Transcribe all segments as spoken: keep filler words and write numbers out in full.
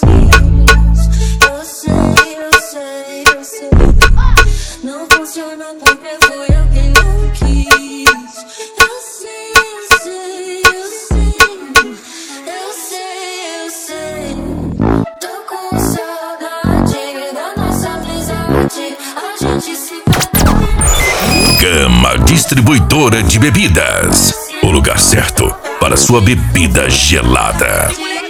quis. Eu sei, eu sei, eu sei. Não funcionou porque fui eu quem não quis. Eu sei, eu sei, eu sei. Eu sei, eu sei. Tô com saudade da nossa amizade. A gente se perdeu. Gama Distribuidora de Bebidas. O lugar certo para sua bebida gelada.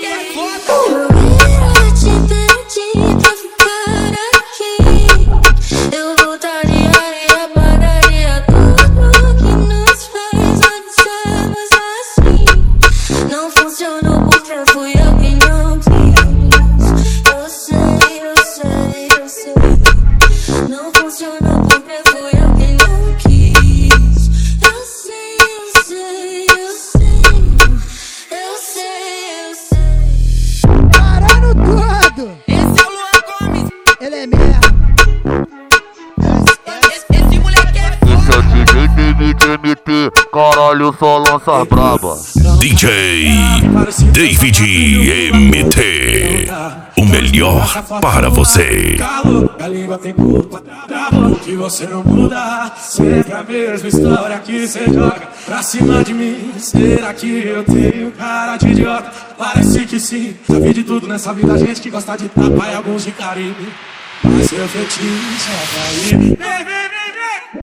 Caralho, só lança braba. D J David M T, o melhor para você. A língua tem culpa, que você não muda. Sempre a mesma história que você joga pra cima de mim. Será que eu tenho cara de idiota? Parece que sim. Já vi de tudo nessa vida, gente que gosta de tapa e alguns de carinho. Mas seu fetiche é cair.